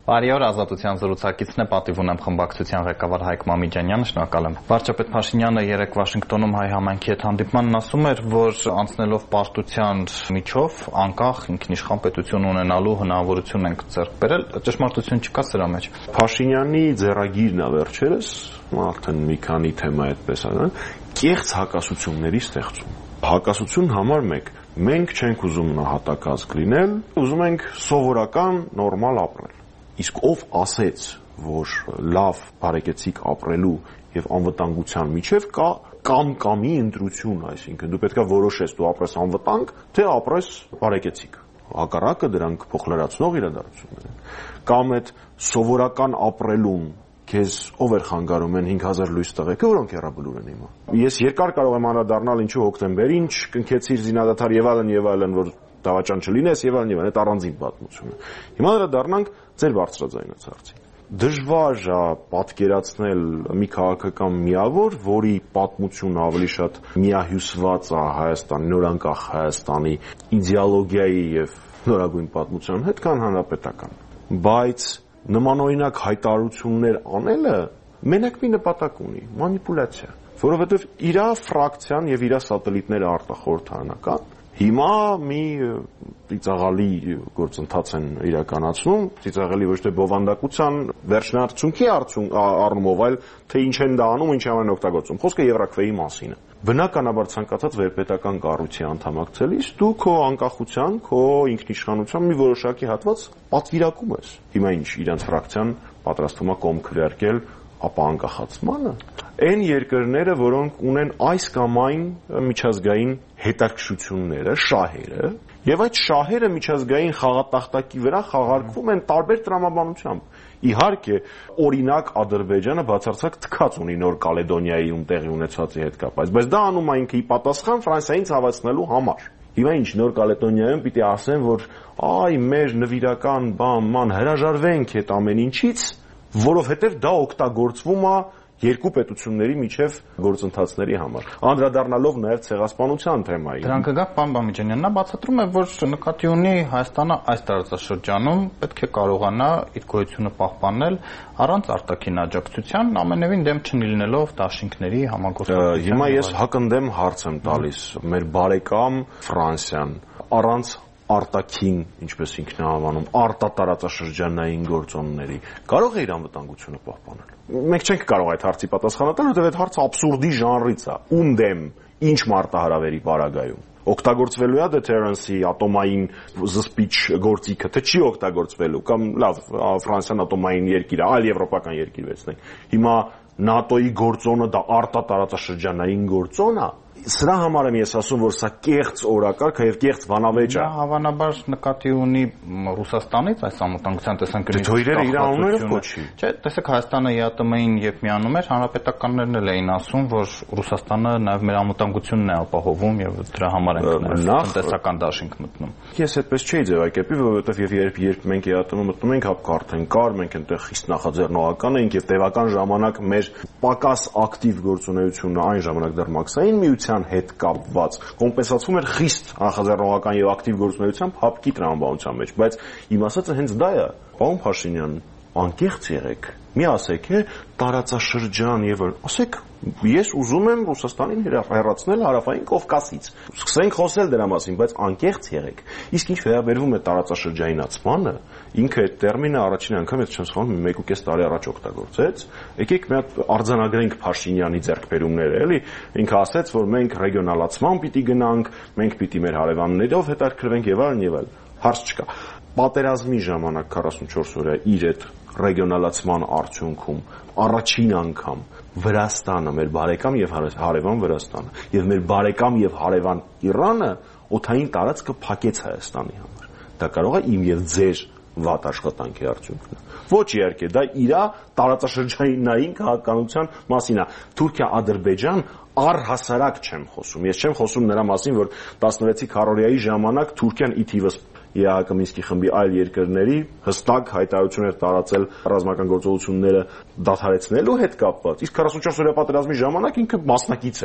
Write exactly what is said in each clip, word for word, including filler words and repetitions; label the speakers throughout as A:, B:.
A: Բարի օր, Ազատության զրուցակիցն է, պատիվ ունեմ խմբակցության ղեկավար Հայկ Մամիջանյանը, շնորհակալ եմ։ Վարչապետ Փաշինյանը երեկ Վաշինգտոնում հայ համայնքի հետ հանդիպմանն ասում էր, որ անցնելով պարտության միջով անկախ ինքնիշխան պետություն ունենալու հնարավորություն ենք ձեռք բերել, ճշմարտություն չկա սրա մեջ։
B: Փաշինյանի ձեռագիրն է վերջերս, արդեն մի քանի թեմա այդպես է, կեղծ հակասությունների ստեղծում։ Հակասություն համար մեկ, մենք չենք ուզում նահատակազգ լինել, ուզում ենք սովորական նորմալ ապրել։ Իսկ ով ասեց, որ լավ բարեկեցիկ ապրելու եւ անվտանգության միջև կա կամ-կամի ընտրություն, այսինքն դու պետքա որոշես դու ապրես անվտանգ, թե ապրես բարեկեցիկ։ Հակառակը դրանք փոխլրացնող իրադարձություններ են։ Կամ այդ սովորական ապրելուն քեզ ով էր խանգարում են հինգ հազար լույս տղեկը, որոնք հեռաբլուր են հիմա։ Ես երկար կարող եմ անդրադառնալ ինչու հոկտեմբեր, ինչ կնքեցիր զինադադար եւ այլն եւ այլն, որ դավաճան չլինես եւ այլն եւ այլն, այդ առանձին պատմություն է։ Հիմա անդրադառնանք ձեր բարձրաձայնած հարցին։ Դժվար է պատկերացնել մի քաղաքական միավոր, որի պատմությունը ավելի շատ միահյուսված է Հայաստանի, նորանկախ Հայաստանի իդեոլոգիայի եւ նորագույն պատմության հետ, քան հանրապետական։ Բայց նմանօրինակ հայտարարություններ անելը մենակ մի նպատակ ունի՝ մանիպուլյացիա, որովհետեւ իր ֆրակցիան եւ իր սատելիտները արտախորհրդարանական հիմա մի ծիծաղալի գործընթաց են իրականացնում, ծիծաղալի ոչ թե բովանդակության վերջնարդյունքի առումով, այլ թե ինչ են դա անում, ինչ են օգտագործում։ Խոսքը Եվրաքվեի մասին է։ Բնականաբար ցանկացած վերպետական կառույցի անդամակցելիս դու քո անկախության, քո ինքնիշխանության մի որոշակի հատված պատվիրակում ես։ Հիմա ինչ իրանց ֆրակցիան պատրաստվում է կողմ քվեարկել ապա անկախացմանը։ Այն երկրները, որոնք ունեն այս կամ այն միջազգային հետաքրքրությունները, շահերը, եւ այդ շահերը միջազգային խաղատախտակի վրա խաղարկվում են տարբեր տրամաբանությամբ։ Իհարկե, օրինակ Ադրբեջանը բացարձակ թքած ունի Նոր Կալեդոնիայում տեղի ունեցածի հետ կապված, բայց դա անում է ինքը ի պատասխան Ֆրանսիային ցավացնելու համար։ Հիմա ինչ Նոր Կալեդոնիայում պիտի ասեն, որ այ մեր նվիրական բան, ման հրաժարվենք այդ ամեն ինչից, որովհետև դա օգտագործվում է երկու պետությունների միջև գործընթացների համար։ Անդրադառնալով նաև ցեղասպանության թեմային։
A: Դրանք կգա պարոն Բամիջանյան, նա բացատրում է, որ նկատի ունի Հայաստանը այս տարածաշրջանում պետք է կարողանա իր գոյությունը պահպանել առանց արտաքին աջակցության, ամենևին դեմ չլինելով դաշինքների համագործակցության։
B: Հիմա ես հակընդեմ հարց եմ տալիս մեր բարեկամ Ֆրանսիան առանց արտաքին, ինչպես ինքն է անվանում, արտատարածաշրջանային գործոնների կարող է իր անվտանգությունը պահպանել։ Մենք չենք կարող այդ հարցի պատասխանը տալ, որովհետև այդ հարցը աբսուրդի ժանրից է։ Ում դեմ, ինչ մարտահրավերի պարագայում օգտագործվելու է deterrence-ի ատոմային զսպիչ գործիքը, թե չի օգտագործվելու, կամ լավ, Ֆրանսիան ատոմային երկիր է, այլ եվրոպական երկիր վերցնենք։ Հիմա ՆԱՏՕ-ի գործոնը դա արտատարածաշրջանային գործոն է։ Սրա համար եմ ես ասում, որ սա կեղծ օրակարգ է եւ կեղծ վանավեճ է։
A: Նա հավանաբար նկատի ունի Ռուսաստանից այս անվտանգության տեսանկյունից։
B: Դե իրերը իր անուններով կոչի։
A: Չէ, տեսեք Հայաստանը ԵԱՏՄ-ին երբ միանում էր, հանրապետականներն էլ էին ասում, որ Ռուսաստանը նաեւ մեր անվտանգությունն է ապահովում եւ դրա համար են տնտեսական դաշինք մտնում։
B: Ես այդպես չէի ձևակերպի, որովհետեւ եւ երբ երբ մենք ԵԱՏՄ մտնում ենք, հապ կարթեն կար, մենք այնտեղ խիստ նախաձեռնողական էինք եւ տևական ժամանակ մեր պակաս ակտիվ գործունեությունը այն ժամանակ դեռ մաքսային միության հետ կապված կոմպենսացվում էր խիստ նախաձեռնողական եւ ակտիվ գործունեությամբ հապկի տրամաբանության մեջ, բայց իմ ասածը հենց դա է, պարոն Փաշինյան, անկեղծ եղեք, մի ասեք, է տարածաշրջան եւ ասեք, ես ուզում եմ Ռուսաստանին հեռացնել հարավային Կովկասից։ Սկսենք խոսել դրա մասին, բայց անկեղծ եղեք։ Իսկ ինչ վերաբերվում է տարածաշրջանացմանը, ինքը այդ տերմինը առաջին անգամ ես չեմ սխալվում մեկ ու կես տարի առաջ օգտագործեց։ Եկեք մի հատ արձանագրենք Փաշինյանի ձեռքբերումները, էլի։ Ինքը ասաց, որ մենք ռեգիոնալացման պիտի գնանք, մենք պիտի մեր հարևաններով հետաքրքրվենք եւ այլն եւ այլն։ Հարց չկա։ Պատերազմի ժամանակ քառասունչորս օրյա իր այդ ռեգիոնալացման արդյունքում առաջին անգամ Վրաստանը, մեր բարեկամ եւ հարևան Վրաստանը եւ մեր բարեկամ եւ հարևան Իրանը օդային տարածքը փակեց Հայաստանի համար։ Դա կարող է իմ եւ ձեր վատ աշխատանքի արդյունքն է։ Ոչ իհարկե, դա իր տարածաշրջանային քաղաքականության մասին է։ Թուրքիա-Ադրբեջան առհասարակ չեմ խոսում։ Ես չեմ խոսում նրա մասին, որ տասնվեցի քառօրյայի ժամանակ Թուրքիան ի թիվս ԵԱՀԿ Մինսկի խմբի այլ երկրների հստակ հայտարարություններ տարածել ռազմական գործողությունները դադարեցնելու հետ կապված, իսկ քառասունչորս օրյա պատերազմի ժամանակ ինքը մասնակից էր։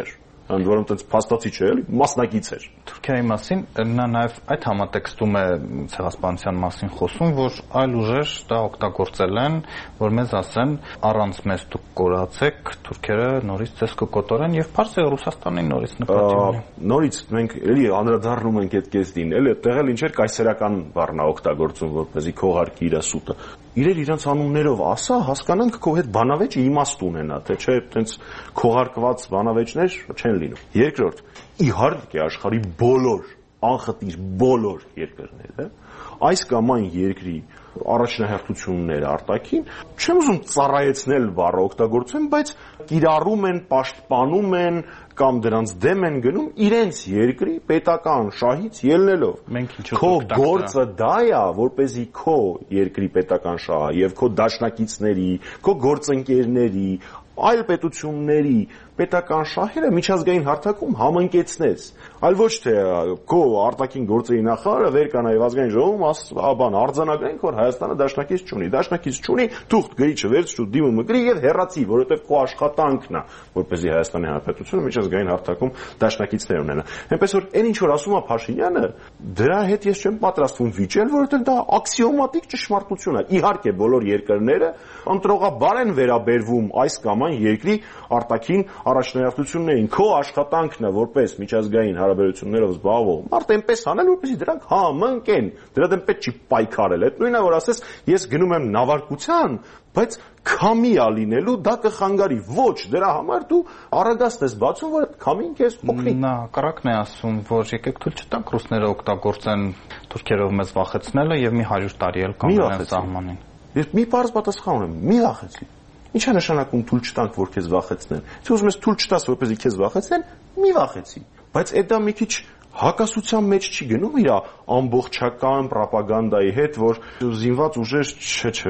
B: ընդ որում այդպես փաստացի չէ, էլի, մասնակից էր։
A: Թուրքիայի մասին նա նաև այդ համատեքստում է ցեղասպանության մասին խոսում, որ այլ ուժեր դա օգտագործել են, որ մեզ ասեն, առանց մեզ դուք կորացեք, թուրքերը նորից ցես կկոտորեն եւ փարսը Ռուսաստանին նորից նկատի ունի։ Նորից
B: մենք էլի անդրադառնում ենք այդ կեսին, էլի այդտեղ էլ ինչեր կայսերական բառն է օգտագործում, որպեսզի քողարկի իր սուտը։ Իրեր իրանց անուններով ասա, հասկանանք քո հետ բանավեճը իմաստ ունենա, թե չէ, այտենց քողարկված բանավեճներ չեն լինում։ Երկրորդ, իհարկե աշխարհի բոլոր անխտիր բոլոր երկրները այս կամ այն երկրի առաջնահերթությունները արտաքին, չեմ ուզում ծառայեցնել բառը օգտագործեմ, բայց կիրառում են, պաշտպանում են կամ դրանց դեմ են գնում իրենց երկրի պետական շահից ելնելով։ Քո գործը դա է, որպեսզի քո երկրի պետական շահը եւ քո դաշնակիցների, քո գործընկերների, այլ պետությունների պետական շահերը միջազգային հարթակում համընկեցնես, այլ ոչ թե քո արտաքին գործերի նախարարը վեր կանայի ազգային ժողովում բան արձանագրենք, որ Հայաստանը դաշնակից չունի, դաշնակից չունի, թուղթ գրի չվերցրու դիմումը գրի եւ հեռացի, որովհետեւ քո աշխատանքն է, որպեսզի Հայաստանի Հանրապետությունը միջազգային հարթակում դաշնակիցներ ունենա։ Այնպես որ այն ինչ որ ասում է Փաշինյանը, դրա հետ ես չեմ պատրաստվում վիճել, որովհետեւ դա աքսիոմատիկ ճշմարտություն է։ Իհարկե բոլոր երկրները ընտրողաբար են վերաբերվում այս կամ այն երկրի արտաքին առաջնահերթություններին, քո աշխատանքն է որպես միջազգային հարաբերություններով զբաղվող մարդ այնպես անել, որպեսզի դրանք համընկեն, դրա դեմ պետք չի պայքարել։ Այդ նույնն է, որ ասես ես գնում եմ նավարկության, բայց քամի ա լինելու, դա կխանգարի։ Ոչ, դրա համար դու առագաստ ես բացում, որ այդ քամին քեզ օգնի։
A: Նա կրակն է ասում, որ եկեք թույլ չտանք ռուսները օգտագործեն թուրքերով մեզ վախեցնելը եւ մի հարյուր տարի էլ կանգնեն սահմանին։
B: Ես մի բարձ պատասխան ունեմ, մի վախեցի։ Ինչ է նշանակում թույլ չտանք, որ քեզ վախեցնեն։ Եթե ուզում ես թույլ չտաս, որպեսզի քեզ վախեցնեն, մի վախեցի։ Բայց այդ դա մի քիչ հակասության մեջ չի գնում իր ամբողջական ռոպագանդայի հետ, որ զինված ուժեր չէ, չէ,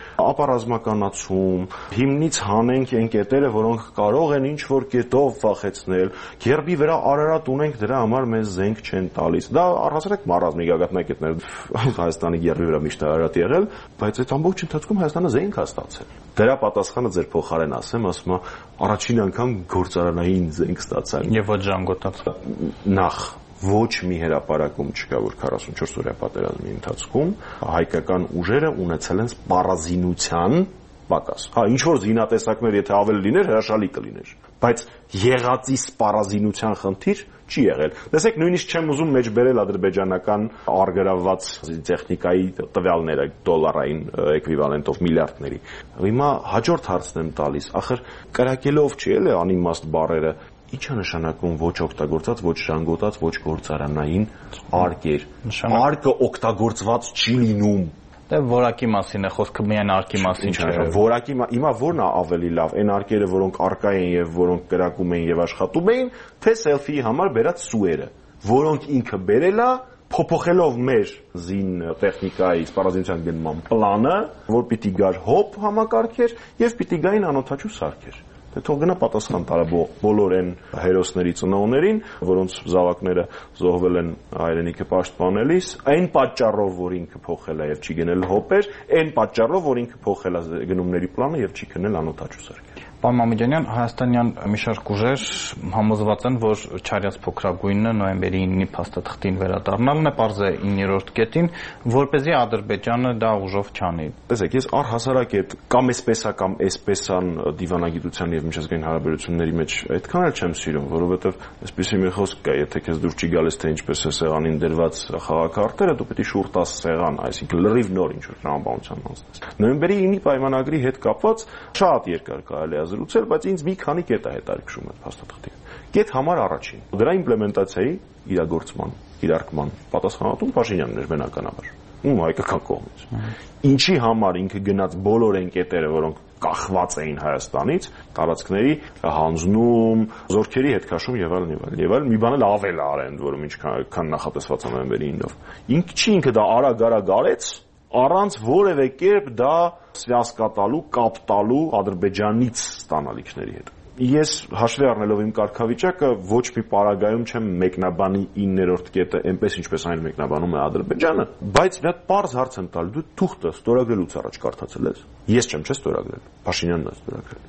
B: ապառազմականացում, հիմնից հանենք այն կետերը, որոնք կարող են ինչ որ կետով վախեցնել, գերբի վրա Արարատ ունենք, դրա համար մեզ զենք չեն տալիս։ Դա առհասարակ մարազմի գագաթնակետներ Հայաստանի գերբի վրա միշտ Արարատ եղել, բայց այդ ամբողջ ընթացքում Հայաստանը զենք է ստացել։ Դրա պատասխանը ձեր փոխարեն ասեմ, ասում է առաջին անգամ գործարանային զենք ստացան։
A: Եվ ոչ ժանգոտած։
B: Նախ ոչ մի հրապարակում չկա, որ քառասունչորս օրյա պատերազմի ընթացքում հայկական ուժերը ունեցել են սպառազինության պակաս։ Հա, ինչ որ զինատեսակներ, եթե ավելի լիներ, հրաշալի կլիներ, բայց եղածի սպառազինության խնդիր չի եղել։ Տեսեք, նույնիսկ չեմ ուզում մեջբերել ադրբեջանական արգրավված տեխնիկայի տվյալները դոլարային էկվիվալենտով միլիարդների։ Հիմա հաջորդ հարցն եմ տալիս, ախր կրակելով չի էլի անիմաստ բառերը, ինչ է նշանակում ոչ օգտագործած, ոչ ժանգոտած, ոչ գործարանային արկեր։ Արկը օգտագործված չի լինում։
A: Դե որակի մասին է խոսքը, միայն արկի մասին չէ։
B: Որակի հիմա ո՞րն է ավելի լավ, այն արկերը, որոնք արկա են եւ որոնք կրակում են եւ աշխատում էին, թե սելֆիի համար բերած սուերը, որոնք ինքը բերել է փոփոխելով մեր զին տեխնիկայի սպառազինության գնման պլանը, որ պիտի գար հոբ համակարգեր եւ պիտի գային անօթաչու սարքեր։ Թե թող գնա պատասխան տալը բոլոր այն հերոսների ծնողներին, որոնց զավակները զոհվել են հայրենիքը պաշտպանելիս, այն պատճառով, որ ինքը փոխել է եւ չի գնել հոպեր, այն պատճառով, որ ինքը փոխել է գնումների պլանը եւ չի գնել անօթաչու սարքեր։
A: Պարոն Մամեդյանյան, հայաստանյան մի շարք ուժեր համոզված են, որ Չարյաց փոքրագույնը նոյեմբերի ինը փաստաթղթին վերադառնալն է, պարզ է իններորդ կետին, որպեսզի Ադրբեջանը դա ուժով չանի։
B: Տեսեք, ես առհասարակ այդ կամ էսպես է կամ էսպեսան դիվանագիտության եւ միջազգային հարաբերությունների մեջ այդքան էլ չեմ սիրում, որովհետեւ այսպեսի մի խոսք կա, եթե քեզ դուր չի գալիս թե ինչպես է սեղանին դրված խաղակարտերը, դու պետք է շուրջ տաս սեղան, այսինքն լրիվ նոր ինչ որ տրամաբանության անցնես։ Նոյեմբերի ինը պայմանագրի հետ կապված շատ երկար կարելի է զրուցել, բայց ինձ մի քանի կետ է հետաքրքրում այդ փաստաթղթի։ Կետ համար առաջին, դրա իմպլեմենտացիայի իրագործման, իրարկման պատասխանատուն Փաշինյանն էր բնականաբար։ Ում հայկական կողմից։ Ինչի համար ինքը գնաց բոլոր այն կետերը, որոնք կախված էին Հայաստանից, տարածքների հանձնում, զորքերի հետ քաշում եւ այլն եւ այլն։ Եվ այլ մի բան էլ ավել է արել, որում ինչքան նախատեսված է նոյեմբերի ինով։ Ինքը չի ինքը դա արագ-արագ արեց, առանց որևէ կերպ դա սվյասկա տալու, կապ տալու Ադրբեջանից ստանալիքների հետ։ Ես հաշվի առնելով իմ կարգավիճակը ոչ մի պարագայում չեմ մեկնաբանի իններորդ կետը այնպես ինչպես այն մեկնաբանում է Ադրբեջանը, բայց մի հատ պարզ հարց եմ տալու, դու թուղթը ստորագրելուց առաջ կարդացել ես։ Ես չեմ չէ ստորագրել, Փաշինյանն է ստորագրել։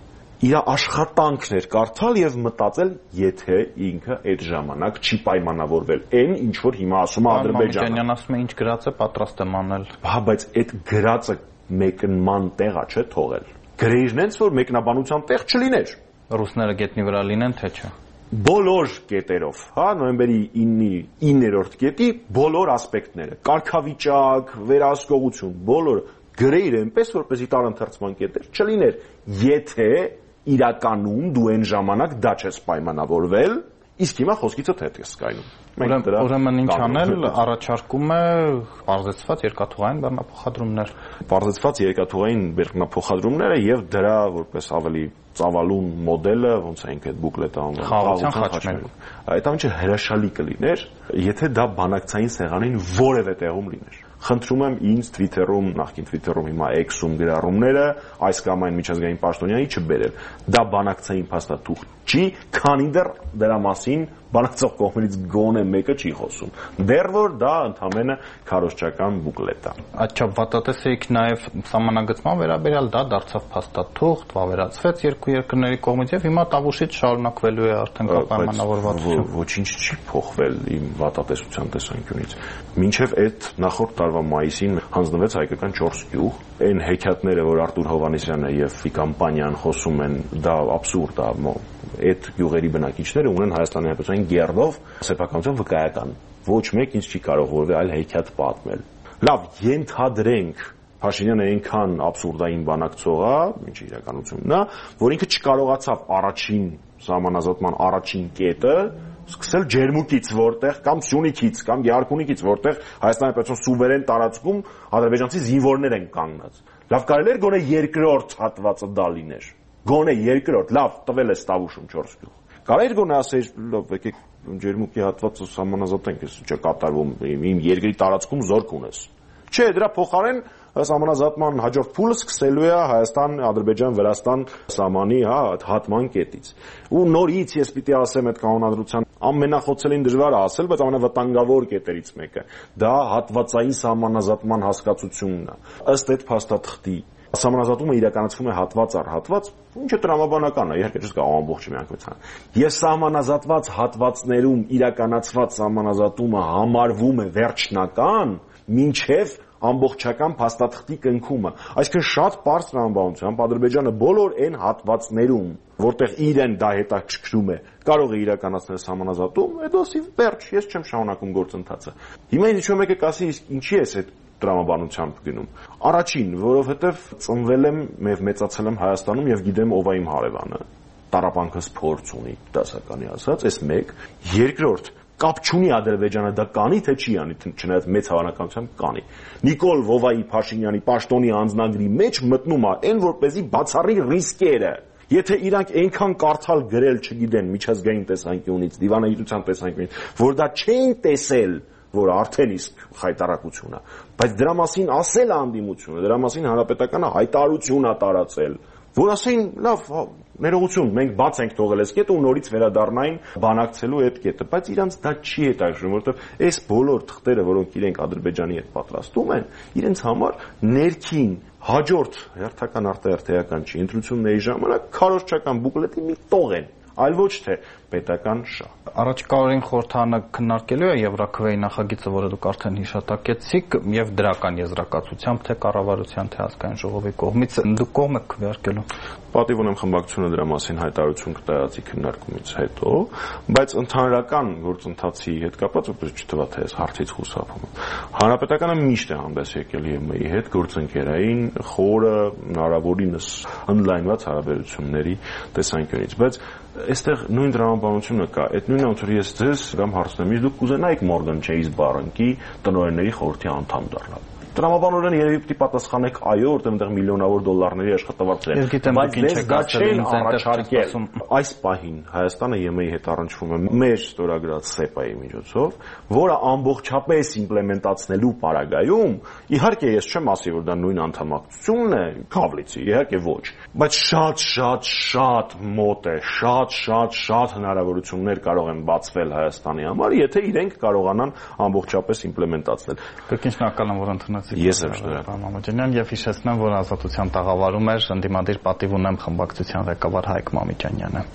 B: իր աշխատանքն էր կարդալ եւ մտածել, եթե ինքը այդ ժամանակ չի պայմանավորվել այն, ինչ որ հիմա ասում է Ադրբեջանը։
A: Մամիկյանն ասում է, ինչ գրած է, պատրաստ եմ անել։
B: Հա, բայց այդ գրածը մեկնման տեղա չէ թողել։ Գրեիրն այնց որ մեկնաբանության տեղ չլիներ։
A: Ռուսները գետնի վրա լինեն, թե չէ։
B: Բոլոր կետերով, հա, նոյեմբերի իններորդ կետի բոլոր ասպեկտները, կարգավիճակ, վերահսկողություն, բոլոր գրեիր այնպես, որպեսզի տարընթերցման կետեր չլիներ, եթե իրականում դու այն ժամանակ դա չես պայմանավորվել, իսկ հիմա խոսքիցդ հետ ես սկայնում։
A: Ուրեմն ինչ անել, առաջարկում է բարձրացված երկաթուղային բեռնափոխադրումներ։
B: Բարձրացված երկաթուղային բեռնափոխադրումները եւ դրա որպես ավելի ծավալուն մոդելը, ոնց է ինքը այդ բուկլետը անվանում,
A: խաղաղության խաչմերուկ։
B: Այդ ամենը հրաշալի կլիներ, եթե դա բանակցային սեղանին որևէ տեղում լիներ։ Խնդրում եմ ինձ Twitter-ում, նախկին Twitter-ում հիմա X-ում գրառումները այս կամ այն միջազգային պաշտոնյանի չբերել։ Դա բանակցային փաստաթուղթ չի, քանի դեռ դրա մասին բանակցող կողմերից գոնե մեկը չի խոսում։ Դեռ որ դա ընդհանրապես քարոզչական բուկլետ է։
A: Այդչափ վատատես էիք նաև սահմանագծման վերաբերյալ, դա դարձավ փաստաթուղթ, վավերացվեց երկու երկրների կողմից եւ հիմա տավուշից շարունակվելու է արդեն պայմանավորվածություն։
B: Ոչինչ չի փոխվել իմ վատատեսության տեսանկյունից։ Մինչև այդ նախորդ տարվա մայիսին հանձնվեց հայկական չորս գյուղ, այն հեքիաթները, որ Արտուր Հովհաննիսյանը եւ Ֆիկամպանիան խոսում են, դա աբսուրդ է։ Այդ գյուղերի բնակիչները ունեն Հայաստանի Հանրապետության գերդով սեփականության վկայական։ Ոչ մեկ ինձ չի կարող որևէ այլ հեքիաթ պատմել։ Լավ, ենթադրենք Փաշինյանը այնքան աբսուրդային բանակցող է, ինչ իրականությունն է, որ ինքը չկարողացավ առաջին սահմանազատման առաջին կետը սկսել ջերմուկից, որտեղ կամ Սյունիքից, կամ Գեղարքունիքից, որտեղ Հայաստանի Հանրապետության սուվերեն տարածքում ադրբեջանցի զինվորներ են կանգնած։ Լավ, կարելի էր գոնե երկրորդ հատվածը դա լիներ։ Գոնե երկրորդ, լավ, տվել է Ստավուշում չորս գյուղ։ Կարելի գոնե ասել, լավ, եկեք ջերմուկի հատվածը սահմանազատենք, ես չէ կատարվում, իմ երկրի տարածքում զորք ունես։ Չէ, դրա փոխարեն սահմանազատման հաջորդ փուլը սկսելու է Հայաստան-Ադրբեջան Վրաստան սահմանի, հա, հատման կետից։ Ու նորից ես պիտի ասեմ այդ կանոնադրության ամենախոցելին դժվար է ասել, բայց ամենավտանգավոր կետերից մեկը դա հատվածային սահմանազատման հասկացությունն է։ Ըստ այդ փաստաթղթի սահմանազատումը իրականացվում է հատված առ հատված, ինչը տրամաբանական է, իհարկե չես կարող ամբողջ միանգամայն։ Եվ սահմանազատված հատվածներում իրականացված սահմանազատումը համարվում է վերջնական, մինչև ամբողջական փաստաթղթի կնքումը։ Այսինքն շատ པարզ տրամաբանությամբ Ադրբեջանը բոլոր այն հատվածներում, որտեղ իրեն դա հետաքրքրում է, կարող է իրականացնել սահմանազատում, այդ ասի վերջ, ես չեմ շարունակում գործընթացը։ Հիմա ինձ ինչ-որ մեկը կասի, իսկ ինչի է այդ տրամաբանությամբ գնում։ Առաջին, որովհետև ծնվել եմ եւ մեծացել եմ Հայաստանում եւ գիտեմ ով է իմ հարևանը։ Տարապանքս փորձ ունի, դասականի ասած, այս մեկ։ Երկրորդ, կապ չունի Ադրբեջանը դա կանի թե չի անի, չնայած մեծ հավանականությամբ կանի։ Նիկոլ Վովայի Փաշինյանի պաշտոնի անձնագրի մեջ մտնում է այն, որպեսզի բացառի ռիսկերը։ Եթե իրանք այնքան կարդալ գրել չգիտեն միջազգային տեսանկյունից, դիվանագիտության տեսանկյունից, որ դա չեն տեսել, որ արդեն իսկ խայտարակություն է, բայց դրա մասին ասել անդիմությունը, դրա մասին հանրապետականը հայտարարություն է տարածել, որ ասեն, լավ, ներողություն, մենք բաց ենք թողել այս կետը ու նորից վերադառնային բանակցելու այդ կետը, բայց իրանց դա չի հետաքրքրում, որովհետև այս բոլոր թղթերը, որոնք իրենք Ադրբեջանի հետ պատրաստում են, իրենց համար ներքին հաջորդ հերթական արտահերթեական չի ընտրությունների ժամանակ քարոզչական բուկլետի մի տող են, այլ ոչ թե պետական շահ։
A: Առաջիկա օրին խորհրդարանը քննարկելու է Եվրաքվեի նախագիծը, որը դուք արդեն հիշատակեցիք, եւ դրական եզրակացությամբ թե կառավարության, թե ազգային ժողովի կողմից դուք կողմ եք քվեարկելու։
B: Պատիվ ունեմ խմբակցությունը դրա մասին հայտարարություն կտարածի քննարկումից հետո, բայց ընդհանրական գործընթացի հետ կապված որպես չթվա թե այս հարցից խուսափում։ Հանրապետականը միշտ է հանդես եկել ԵՄ-ի հետ գործընկերային խորը հնարավորինս ընդլայնված հարաբերությունների տեսանկյունից, բայց այստեղ նույն դրամաբանությունը կա։ Այդ նույնը ոնց որ ես ձեզ կամ հարցնեմ, իսկ դուք կուզենայիք Մորգան Չեյզ բանկի տնօրենների խորհրդի անդամ դառնալ։ Տրամաբանորեն երևի պիտի պատասխանեք այո, որտեղ այնտեղ միլիոնավոր դոլարների աշխատավարձ է։ Բայց դες դա չեն առաջարկել։ Այս պահին Հայաստանը ԵՄ-ի հետ առնչվում է մեր ստորագրած սեպայի միջոցով, որը ամբողջապես իմպլեմենտացնելու պարագայում, իհարկե ես չեմ ասի, որ դա նույն անդամակցությունն է, Քավլիցի, իհարկե ոչ, բայց շատ շատ շատ մոտ է, շատ շատ շատ հնարավորություններ կարող են բացվել Հայաստանի համար, եթե իրենք կարողանան ամբողջապես իմպլեմենտացնել։
A: Կրկին շնորհակալ եմ, որ ընդունել
B: Ես եմ շնորհակալ։
A: Պարոն Մամեջանյան, եւ հիշեցնեմ, որ Ազատության տաղավարում էր ընդդիմադիր պատիվ ունեմ խմբակցության ղեկավար Հայկ Մամեջանյանը։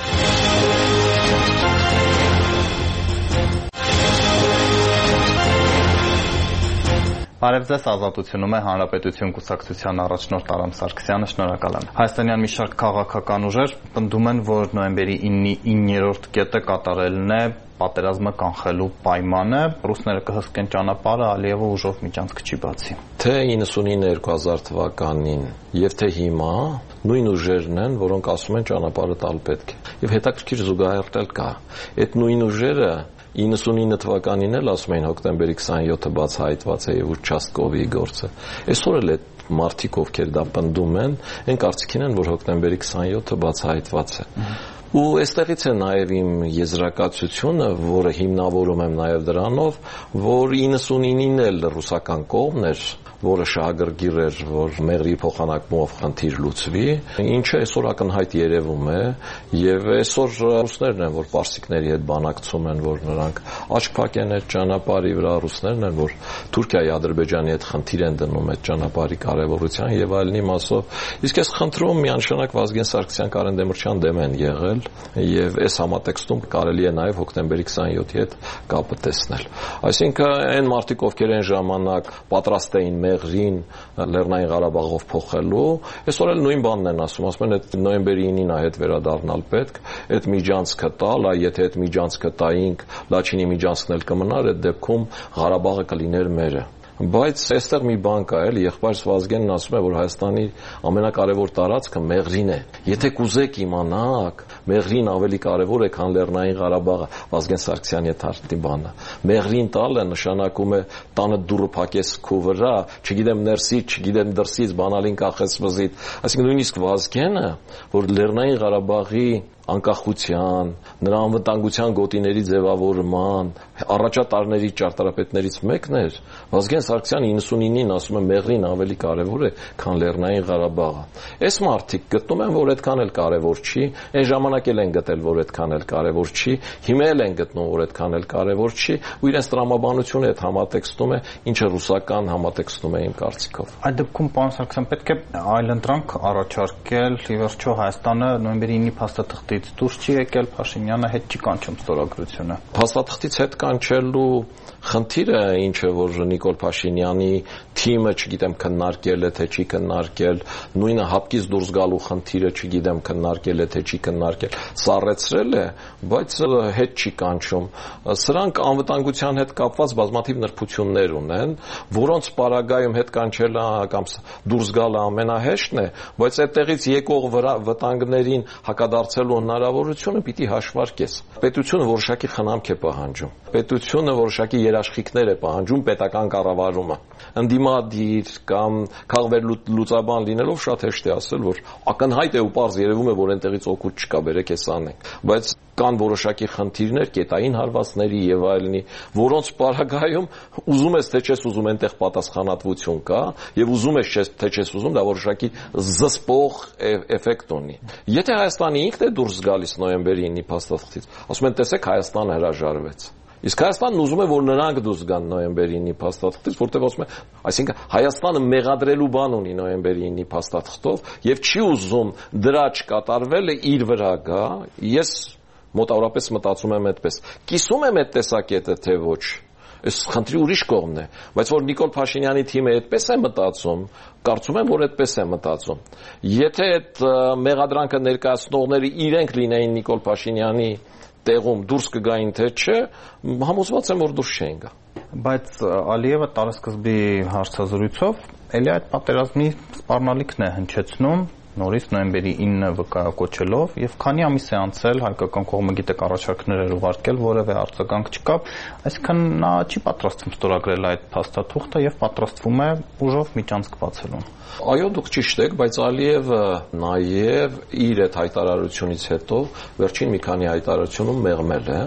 A: Բարև ձեզ, Ազատությունում է Հանրապետություն կուսակցության առաջնորդ Արամ Սարգսյանը, շնորհակալ եմ։ Հայաստանյան մի շարք քաղաքական ուժեր պնդում են, որ նոյեմբերի իններորդ կետը կատարելն է պատերազմը կանխելու պայմանը, ռուսները կհսկեն ճանապարհը, Ալիևը ուժով միջանցք չի բացի։
C: Թե իննսունինը երկու հազար թվականին եւ թե հիմա նույն ուժերն են, որոնք ասում են ճանապարհը տալ պետք է։ Եվ հետաքրքիր զուգահեռ կա։ Այդ նույն ուժերը իննսունինը թվականին էլ ասում էին հոկտեմբերի քսաներկուը բացահայտված է եւ Ուչաստկովի գործը։ Այսօր էլ այդ մարդիկ, ովքեր դա պնդում են, այն կարծիքին են, որ հոկտեմբերի քսաներկուը բացահայտված է։ Ու այստեղից է նաև իմ եզրակացությունը, որը հիմնավորում եմ նաև դրանով, որ իննսունինին էլ ռուսական կողմն էր, որը շահագրգիռ էր, որ մեղրի փոխանակումով խնդիր լուծվի, ինչը այսօր ակնհայտ երևում է, եւ այսօր ռուսներն են, որ պարսիկների հետ բանակցում են, որ նրանք աչք փակեն այդ ճանապարհի վրա, ռուսներն են, որ Թուրքիայի, Ադրբեջանի հետ խնդիր են դնում այդ ճանապարհի կարեւորության եւ այլնի մասով։ Իսկ այս խնդրում միանշանակ Վազգեն Սարգսյան, Կարեն Դեմիրճյան դեմ են եղել եւ այս համատեքստում կարելի է նաեւ հոկտեմբերի քսաներկուի հետ կապը տեսնել։ Այսինքն այն մարդիկ, ովքեր այն ժամանակ պատրաստ էին մեղրին Լեռնային Ղարաբաղով փոխելու, այսօր էլ նույն բանն են ասում, ասում են այդ նոյեմբերի ինին է հետ վերադառնալ պետք, այդ միջանցքը տալ, այ եթե այդ միջանցքը տայինք, Լաչինի միջանցքն էլ կմնար, այդ դեպքում Ղարաբաղը կլիներ մերը։ Բայց այստեղ մի բան կա, էլ եղբայրս Վազգենն ասում է, որ Հայաստանի ամենակարևոր տարածքը Մեղրին է։ Եթե կուզեք իմանաք, Մեղրին ավելի կարևոր է, քան Լեռնային Ղարաբաղը, Վազգեն Սարգսյանի այդ բանը։ Մեղրին տալը նշանակում է տանը դուռը փակես քո վրա, չգիտեմ ներսից, չգիտեմ դրսից, բանալին կախես վզիդ։ Այսինքն նույնիսկ Վազգենը, որ Լեռնային Ղարաբաղի անկախության, նրա անվտանգության գոտիների ձևավորման առաջատարների ճարտարապետներից մեկն էր, Վազգեն Սարգսյանը իննսունինին ասում է Մեղրին ավելի կարևոր է, քան Լեռնային Ղարաբաղը։ Այս մարդիկ գտնում են, որ այդքան էլ կարևոր չի, այն ժամանակ էլ են գտել, որ այդքան էլ կարևոր չի, հիմա էլ են գտնում, որ այդքան էլ կարևոր չի, ու իրենց տրամաբանությունը այդ համատեքստում է, ինչը ռուսական համատեքստում է իմ կարծիքով։
A: Այդ դեպքում, պարոն Սարգսյան, պետք է այլընտրանք առաջարկել, ի վերջո Հայաստանը նոյեմբերի ինի փաստաթղթի դուրս չի եկել, Փաշինյանը հետ չի կանչում ստորագրությունը։
C: Փաստաթղթից հետ կանչելու խնդիրը ինչը որ Նիկոլ Փաշինյանի թիմը, չգիտեմ, քննարկել է, թե չի քննարկել, նույնը հապկից դուրս գալու խնդիրը, չգիտեմ, քննարկել է, թե չի քննարկել, սառեցրել է, բայց հետ չի կանչում։ Սրանք անվտանգության հետ կապված բազմաթիվ նրբություններ ունեն, որոնց պարագայում հետ կանչելը կամ դուրս գալը ամենահեշտն է, բայց այդտեղից եկող վտանգներին հակադարձելու հնարավորությունը պիտի հաշվարկես։ Պետությունը որոշակի խնամք է պահանջում։ Պետությունը որոշակի երաշխիքներ է պահանջում պետական կառավարումը։ Ընդդիմադիր կամ քաղաքվերլուծաբան լինելով շատ հեշտ է ասել, որ ակնհայտ է ու պարզ երևում է, որ այնտեղից օգուտ չկա, բերեք էս անենք։ Բայց կան որոշակի խնդիրներ, կետային հարվածների եւ այլնի, որոնց պարագայում ուզում ես թե չես ուզում այնտեղ պատասխանատվություն կա եւ ուզում ես թե չես ուզում դա որոշակի զսպող էֆեկտ ունի։ Եթե Հայաստանի ինքն է դուրս գալիս նոյեմբերի ինի փաստաթղթից, ասում են տեսեք Հայաստանը հրաժարվեց։ Իսկ Հայաստանն ուզում է, որ նրանք դուրս գան նոյեմբերի ինի փաստաթղթից, որտեղ ասում է, այսինքն Հայաստանը մեղադրելու բան ունի նոյեմբերի ինի փաստաթղթով եւ չի ուզում դրա չկատարվելը իր վրա գա։ Ես մոտավորապես մտածում եմ այդպես։ Կիսում եմ այդ տեսակետը, թե ոչ։ Այս խնդրի ուրիշ կողմն է, բայց որ Նիկոլ Փաշինյանի թիմը այդպես է մտածում, կարծում եմ, որ այդպես է մտածում։ Եթե այդ մեղադրանքը ներկայացնողները իրենք լինեին Նիկոլ Փաշինյանի տեղում դուրս կգային թե չէ, համոզված եմ, որ դուրս չէին գա։
A: Բայց Ալիևը տարեսկզբի հարցազրույցով էլի այդ պատերազմի սպառնալիքն է հնչեցնում, նորից նոյեմբերի ինը վկայակոչելով, եւ քանի ամիս է անցել, հայկական կողմը գիտեք առաջարկներ էր ուղարկել, որևէ արձագանք չկա, այսինքն նա չի պատրաստվում ստորագրել այդ փաստաթուղթը եւ պատրաստվում է ուժով միջանցք բացելուն։
C: Այո, դուք ճիշտ եք, բայց Ալիևը նաեւ իր այդ հայտարարությունից հետո վերջին մի քանի հայտարարությունում մեղմել է,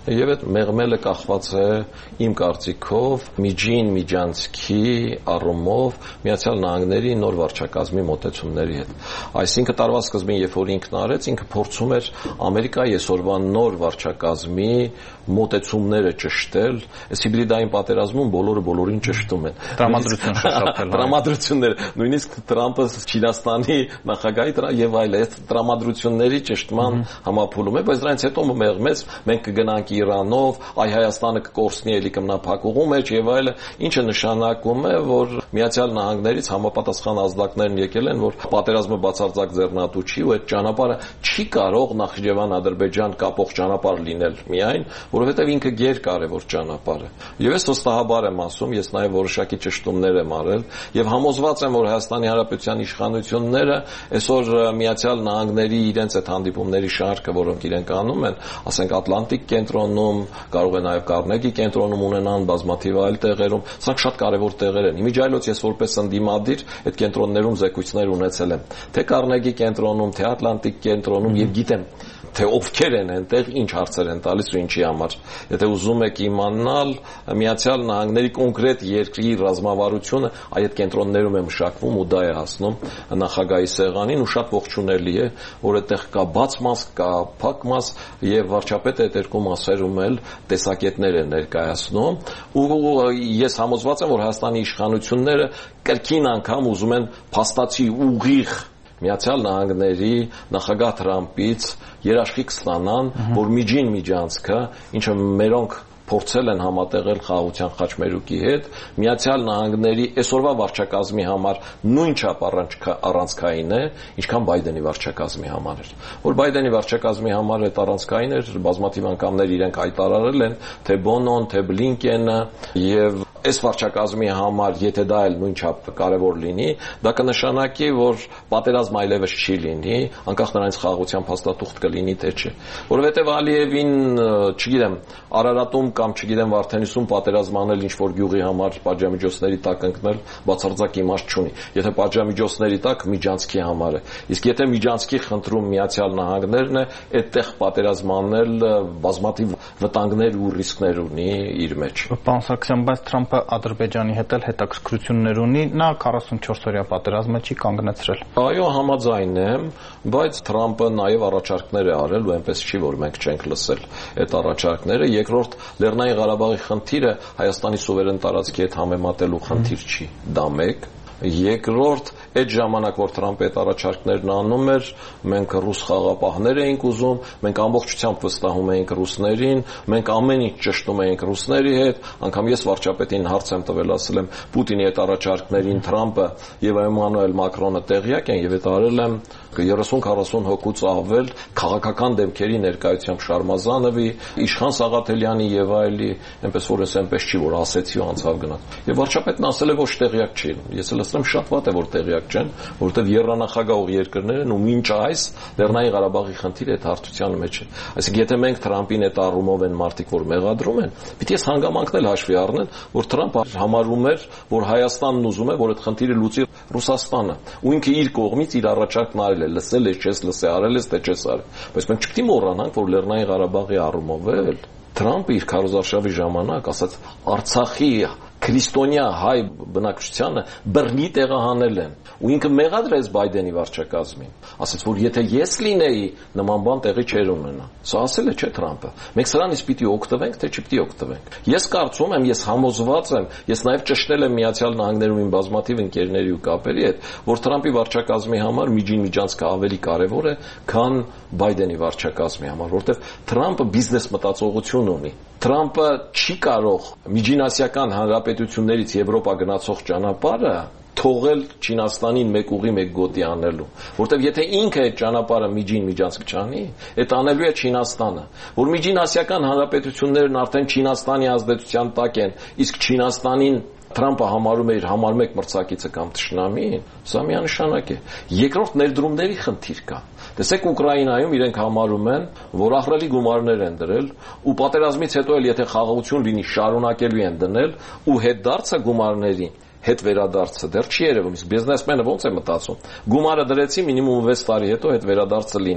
C: Եվ այդ մեղմելը կախված է իմ կարծիքով միջին միջանցքի առումով Միացյալ Նահանգների նոր վարչակազմի մոտեցումների հետ։ Այսինքն տարվա սկզբին, երբ որ ինքն արեց, ինքը փորձում էր Ամերիկայի այսօրվա նոր վարչակազմի մոտեցումները ճշտել, այս հիբրիդային պատերազմում բոլորը բոլորին ճշտում են։
A: Տրամադրություն շոշափել։
C: Տրամադրություններ, նույնիսկ Տրամպը Չինաստանի նախագահի եւ այլ այդ տրամադրությունների ճշտման համապոլում է, բայց դրանից հետո մեղմեց մենք կգնանք Իրանով, այ Հայաստանը կկորցնի էլի կմնափակուղու մեջ եւ այլը, ինչը նշանակում է, որ Միացյալ Նահանգներից համապատասխան ազդակներն եկել են, որ պատերազմը բացարձակ ձեռնատու չի ու այդ ճանապարհը չի կարող Նախիջևան-Ադրբեջան կապող ճանապարհ լինել միայն, որովհետեւ ինքը գերկարևոր ճանապարհ է։ Եվ ես հստահաբար եմ ասում, ես նաեւ որոշակի ճշտումներ եմ արել եւ համոզված եմ, որ Հայաստանի Հանրապետության իշխանությունները այսօր Միացյալ Նահանգների իրենց այդ հանդիպումների շարքը, որոնք իրենք անում են, ասենք Ատլանտիկ կենտրոնում, կարող է նաեւ Կարնեգի կենտրոնում ունենան, բազմաթիվ այլ տեղերում, սրանք շատ կարևոր տեղեր են։ Իմիջիայլոց ես որպես ընդդիմադիր այդ կենտրոններում զեկույցներ ունեցել եմ, թե Կարնեգի կենտրոնում, թե Ատլանտիկ կենտրոնում եւ գիտեմ թե ովքեր են այնտեղ, ինչ հարցեր են տալիս ու ինչի համար։ Եթե ուզում եք իմանալ Միացյալ Նահանգների կոնկրետ երկրի ռազմավարությունը, այդ կենտրոններում է մշակվում ու դա է հասնում նախագահի սեղանին ու շատ ողջունելի է, որ այդտեղ կա բաց մաս, կա փակ մաս եւ վարչապետը այդ երկու մասերում էլ տեսակետներ է ներկայացնում ու ես համոզված եմ, որ Հայաստանի իշխանությունները կրկին անգամ ուզում են փաստացի ուղիղ Միացյալ Նահանգների նախագահ Թրամփից երաշխիք ստանան, որ միջին միջանցքը, ինչը մերոնք փորձել են համատեղել խաղաղության խաչմերուկի հետ, Միացյալ Նահանգների այսօրվա վարչակազմի համար նույնչափ առանցքային է, ինչքան Բայդենի վարչակազմի համար էր։ Որ Բայդենի վարչակազմի համար այդ առանցքային էր, բազմաթիվ անգամներ իրենք հայտարարել են, թե Բոնոն, թե Բլինկենը եւ այս վարչակազմի համար, եթե դա էլ նույնչափ կարևոր լինի, դա կնշանակի, որ պատերազմ այլևս չի լինի, անկախ նրանից խաղաղության փաստաթուղթ կլինի թե չէ։ Որովհետև Ալիևին, չգիտեմ, Արարատում կամ չգիտեմ Վարդենիսում պատերազմ անել ինչ որ գյուղի համար պատժամիջոցների տակ ընկնել բացարձակ իմաստ չունի։ Եթե պատժամիջոցների տակ միջանցքի համար է։ Իսկ եթե միջանցքի խնդրում Միացյալ Նահանգներն է, այդտեղ պատերազմ անել բազմաթիվ վտանգներ ու ռիսկներ ունի իր մեջ։
A: Պարոն Սարգսյան, բայց Թրամփ Ադրբեջանի հետ էլ հետաքրքրություններ ունի, նա քառասունչորս օրյա պատերազմը չի կանգնեցրել։
C: Այո, համաձայն եմ, բայց Թրամփը նաև առաջարկներ է արել ու այնպես չի, որ մենք չենք լսել այդ առաջարկները։ Երկրորդ, Լեռնային Ղարաբաղի խնդիրը Հայաստանի սուվերեն տարածքի հետ համեմատելու խնդիր չի, դա մեկ։ Երկրորդ, այդ ժամանակ, որ Թրամփը այդ առաջարկներն անում էր, մենք ռուս խաղապահներ էինք ուզում, մենք ամբողջությամբ վստահում էինք ռուսներին, մենք ամեն ինչ ճշտում էինք ռուսների հետ, անգամ ես վարչապետին հարց եմ տվել, ասել եմ Պուտինի այդ առաջարկներին Թրամփը եւ Էմանուել Մակրոնը տեղյակ են եւ այդ արել եմ երեսուն-քառասուն հոգուց ավել քաղաքական դեմքերի ներկայությամբ Շարմազանովի, Իշխան Սաղաթելյանի եւ այլի, այնպես որ ես այնպես չի, որ ասեցի ու անցավ գնաց։ Եվ վարչապետն ասել է ոչ տեղյակ չի։ Ես էլ ասեմ շատ վատ է որ տեղյակ չեն, որովհետեւ երանախագահող երկրներ են ու մինչ այս Լեռնային Ղարաբաղի խնդիրը այդ հարթության մեջ է։ Այսինքն եթե մենք Թրամփին այդ առումով են մարդիկ որ մեղադրում են, պիտի ես հանգամանքն էլ հաշվի առնեն, որ Թրամփը համարում էր, որ Հայաստանն ուզում է, որ այդ խնդիրը լուծի Ռուսաստանը, ու ինքը իր կողմից իր առաջարկն արել է, լսել է, չես լսել, արել ես, թե չես արել։ Բայց մենք չպիտի մոռանանք, որ Լեռնային Ղարաբաղի առումով էլ Թրամփը իր քարոզարշավի ժամանակ ասաց Արցախի քրիստոնյա հայ բնակչությանը բռնի տեղահանել են ու ինքը մեղադրեց Բայդենի վարչակազմին ասաց որ եթե ես լինեի նման բան տեղի չէր ունենա սա ասել է չէ Թրամփը մենք սրանից պիտի օգտվենք թե չպիտի օգտվենք ես կարծում եմ ես համոզված եմ ես նաև ճշտել եմ Միացյալ Նահանգներում իմ բազմաթիվ ընկերների ու կապերի հետ որ Թրամփի վարչակազմի համար միջին միջանցքը ավելի կարևոր է քան Բայդենի վարչակազմի համար որովհետև Թրամփը բիզնես մտածողություն ունի Թրամփը չի կարող միջինասիական հանրապետություններից Եվրոպա գնացող ճանապարհը թողել Չինաստանին մեկ ուղի մեկ գոտի անելու, որտեվ եթե ինքը այդ ճանապարհը միջին միջանցք չանի, այդ անելու է Չինաստանը, որ միջինասիական հանրապետություններն արդեն Չինաստանի ազդեցության տակ են, իսկ Չինաստանին Թրամփը համարում է իր համար մեկ մրցակիցը կամ թշնամին, սա միանշանակ է։ Երկրորդ ներդրումների խնդիր կա։ Տեսեք Ուկրաինայում իրենք համարում են, որ ահռելի գումարներ են դրել ու պատերազմից հետո էլ եթե խաղաղություն լինի շարունակելու են դնել ու հետդարձը գումարներին հետ վերադարձը դեռ չի երևում, իսկ բիզնեսմենը ոնց է մտածում։ Գումարը դրեցի մինիմում վեց տարի հետո հետ վերադարձը լինի։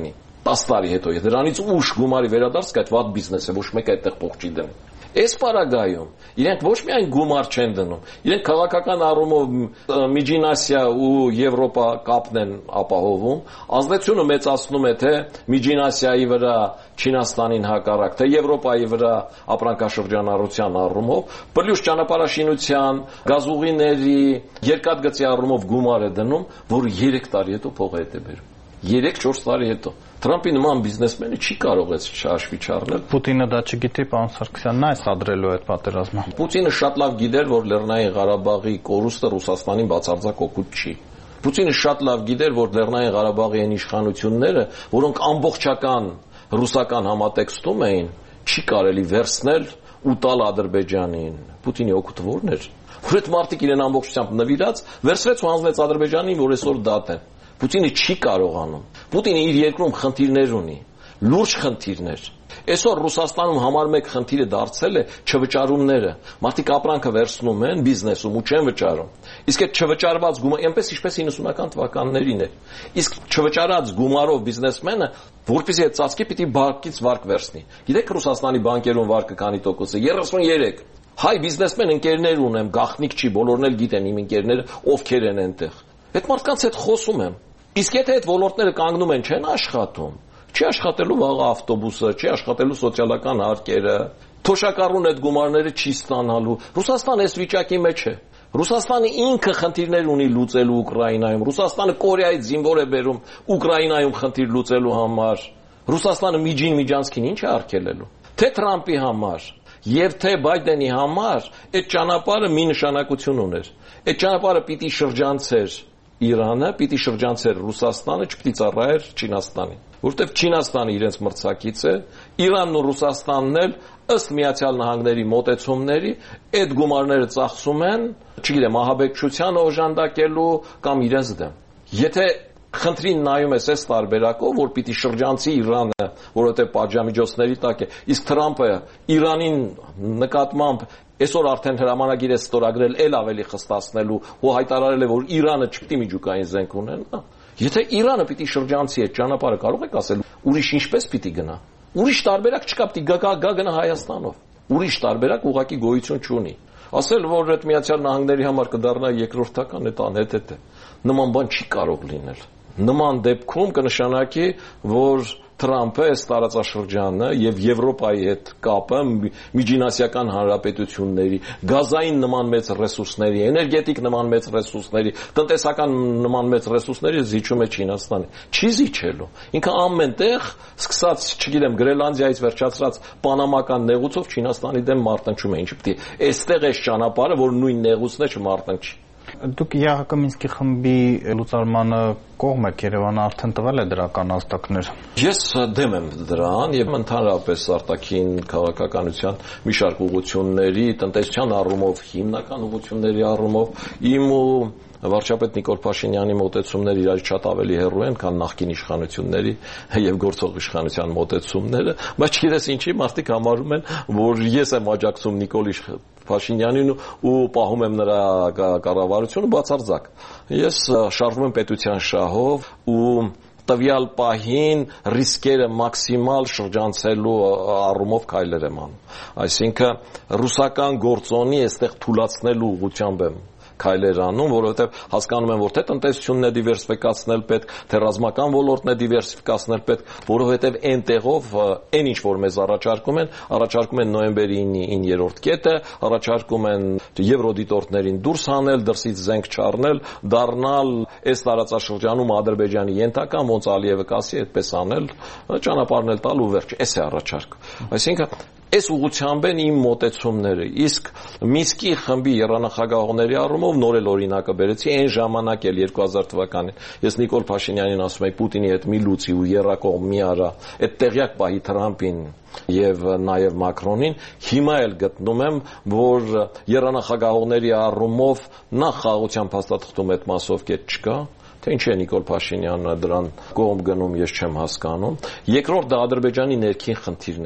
C: տասը տարի հետո, եթե դրանից ուշ գումարի վերադարձ կա, այդ վատ բիզնես է, ոչ մեկ այդտեղ փող չի դնում։ Այս պարագայում իրենք ոչ միայն գումար չեն դնում, իրենք քաղաքական առումով Միջին Ասիա ու Եվրոպա կապն են ապահովում, ազդեցությունը մեծացնում է թե Միջին Ասիայի վրա Չինաստանին հակառակ, թե Եվրոպայի վրա ապրանքաշրջանառության առումով, պլյուս ճանապարհաշինության, գազուղիների, երկաթգծի առումով գումար է դնում, որը երեք տարի հետո փող է բերում։ երեք-չորս տարի հետո Թրամփի նման բիզնեսմենը չի կարող այս հաշվի չառնել։
A: Պուտինը դա չգիտի, պարոն Սարգսյան, նա է սադրելու այդ պատերազմը։
C: Պուտինը շատ լավ գիտեր, որ Լեռնային Ղարաբաղի կորուստը Ռուսաստանին բացարձակ օգուտ չի։ Պուտինը շատ լավ գիտեր, որ Լեռնային Ղարաբաղի այն իշխանությունները, որոնք ամբողջական ռուսական համատեքստում էին, չի կարելի վերցնել ու տալ Ադրբեջանին։ Պուտինի օգուտը ո՞րն էր։ Որ այդ մարդիկ իրեն ամբողջությամբ նվիրած վերցրեց ու հանձնեց Ադրբեջանին, որ այսօր դատ են։ Պուտինը չի կարողանում։ Պուտինը իր երկրում խնդիրներ ունի, լուրջ խնդիրներ։ Այսօր Ռուսաստանում համար մեկ խնդիրը դարձել է չվճարումները։ Մարդիկ ապրանքը վերցնում են բիզնեսում ու չեն վճարում։ Իսկ այդ չվճարված գումարը, այնպես ինչպես իննսունական թվականներին էր։ Իսկ չվճարած գումարով բիզնեսմենը, որպեսզի այդ ծածկի պիտի բանկից վարկ վերցնի։ Գիտեք Ռուսաստանի բանկերում վարկը քանի տոկոս է։ երեսունյերեք։ Հայ բիզնեսմեն ընկերներ ունեմ, գաղտնիք չի, բոլորն էլ գիտեն իմ ընկերները ովքեր են այնտեղ։ Այդ մարդկանց հետ խոսում եմ։ Իսկ եթե այդ ոլորտները կանգնում են, չեն աշխատում, չի աշխատելու վաղը ավտոբուսը, չի աշխատելու սոցիալական հարկերը, թոշակառուն այդ գումարները չի ստանալու։ Ռուսաստանը այս վիճակի մեջ է։ Ռուսաստանը ինքը խնդիրներ ունի լուծելու Ուկրաինայում։ Ռուսաստանը Կորեայից զինվոր է բերում Ուկրաինայում խնդիր լուծելու համար։ Ռուսաստանը միջին միջանցքին ինչ է արգելելու։ Թե Թրամփի համար եւ թե Բայդենի համար այդ ճանապարհը մի նշանակություն ուներ։ Այդ ճանապարհը պիտի շրջանցեր Իրանը, պիտի շրջանցեր Ռուսաստանը, չպիտի ծառայեր Չինաստանին, որովհետև Չինաստանը իրենց մրցակից է, Իրանն ու Ռուսաստանն էլ ըստ Միացյալ Նահանգների մոտեցումների այդ գումարները ծախսում են, չգիտեմ, ահաբեկչության օժանդակելու կամ իրենց դեմ։ Եթե խնդրին նայում ես այս տարբերակով, որ պիտի շրջանցի Իրանը, որովհետև պատժամիջոցների տակ է, իսկ Թրամփը Իրանին նկատմամբ այսօր արդեն հրամանագիր է ստորագրել էլ ավելի խստացնելու ու հայտարարել է, որ Իրանը չպիտի միջուկային զենք ունենա։ Եթե Իրանը պիտի շրջանցի այդ ճանապարհը, կարող եք ասել, ուրիշ ինչպես պիտի գնա։ Ուրիշ տարբերակ չկա, պիտի գա գա գնա Հայաստանով։ Ուրիշ տարբերակ ուղղակի գոյություն չունի։ Ասել, որ այդ Միացյալ Նահանգների համար կդառնա երկրորդական, այդ անհետ է։ Նման բան չի կարող լինել։ Նման դեպքում կնշանակի, որ Թրամփը այս տարածաշրջանը եւ Եվրոպայի հետ կապը միջինասիական հանրապետությունների, գազային նման մեծ ռեսուրսների, էներգետիկ նման մեծ ռեսուրսների, տնտեսական նման մեծ ռեսուրսների զիջում է Չինաստանի։ Չի զիջելու։ Ինքը ամենտեղ, սկսած, չգիտեմ, Գրենլանդիայից վերջացրած պանամական նեղուցով Չինաստանի դեմ մարտնչում է։ Ինչ պիտի այստեղ էս ճանապարհը, որ նույն նեղուցն է, չմարտնչի։
A: Դուք ԵԱՀԿ Մինսկի խմբի լուծարմանը կողմ եք, Երևանը արդեն տվել է դրական ազդակներ։ Ես
C: դեմ եմ դրան եւ ընդհանրապես արտաքին քաղաքականության մի շարք ուղղությունների, տնտեսության առումով, հիմնական ուղղությունների առումով իմ ու վարչապետ Նիկոլ Փաշինյանի մոտեցումները իրար շատ ավելի հեռու են, քան նախկին իշխանությունների եւ գործող իշխանության մոտեցումները, բայց չգիտես ինչի մարդիկ համարում են, որ ես եմ աջակցում Նիկոլ Փաշինյանին ու պահում եմ նրա կառավարությունը բացարձակ։ Ես շարժվում եմ պետության շահով ու տվյալ պահին ռիսկերը մաքսիմալ շրջանցելու առումով քայլեր եմ անում։ Այսինքն ռուսական գործոնի այստեղ թուլացնելու ուղղությամբ եմ քայլեր անում, որովհետև հասկանում եմ, որ թե տնտեսությունն է դիվերսիֆիկացնել պետք, թե ռազմական ոլորտն է դիվերսիֆիկացնել պետք, որովհետև այնտեղով այն ինչ որ մեզ առաջարկում են, առաջարկում են նոյեմբերի ինը-երրորդ կետը, առաջարկում են եվրոդիտորդներին դուրս հանել, դրսից զենք չառնել, դառնալ այս տարածաշրջանում Ադրբեջանի ենթակա, ոնց Ալիևը կասի, այդպես անել, ճանապարհն էլ տալ ու վերջ, էս է առաջարկը։ Այսինքն այս ուղղությամբ են իմ մոտեցումները, իսկ Մինսկի խմբի եռանախագահողների առումով նոր էլ օրինակը բերեցի, այն ժամանակ էլ երկու հազար թվականին ես Նիկոլ Փաշինյանին ասում եի Պուտինի հետ մի լուծի ու երրակողմ մի արա, այդ տեղյակ պահի Թրամփին եւ նաեւ Մակրոնին, հիմա էլ գտնում եմ, որ եռանախագահողների առումով նախ խաղաղության փաստաթղթում այդ մասով կետ չկա, թե ինչ է Նիկոլ Փաշինյանը դրան կողմ գնում, ես չեմ հասկանում։ Երկրորդ դա Ադրբեջանի ներքին խնդիրն է։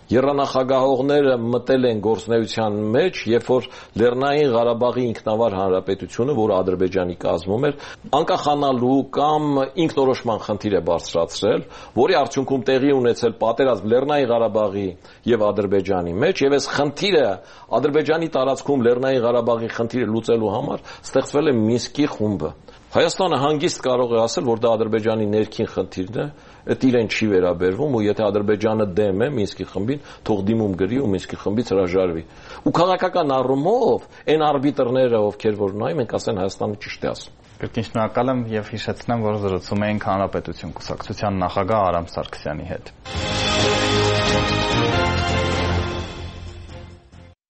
C: Եռանախագահողները մտել են գործնեության մեջ, երբ որ Լեռնային Ղարաբաղի ինքնավար հանրապետությունը, որը Ադրբեջանի կազմում էր, անկախանալու կամ ինքնորոշման խնդիր է բարձրացրել, որի արդյունքում տեղի ունեցել պատերազմ Լեռնային Ղարաբաղի եւ Ադրբեջանի մեջ, եւ այս խնդիրը Ադրբեջանի տարածքում Լեռնային Ղարաբաղի խնդիրը լուծելու համար ստեղծվել է Մինսկի խումբը։ Հայաստանը հանգիստ կարող է ասել, որ դա Ադրբեջանի ներքին խնդիրն է, այդ իրեն չի վերաբերվում, ու եթե Ադրբեջանը դեմ է Մինսկի խմբին, թող դիմում գրի ու Մինսկի խմբից հրաժարվի։ Ու քաղաքական առումով այն արբիտրները, ովքեր որ նայում, մենք ասեն Հայաստանը ճիշտ է ասում։
A: Կրկին շնորհակալ եմ եւ հիշեցնեմ, որ զրուցում էինք Հանրապետություն կուսակցության նախագահ Արամ Սարգսյանի հետ։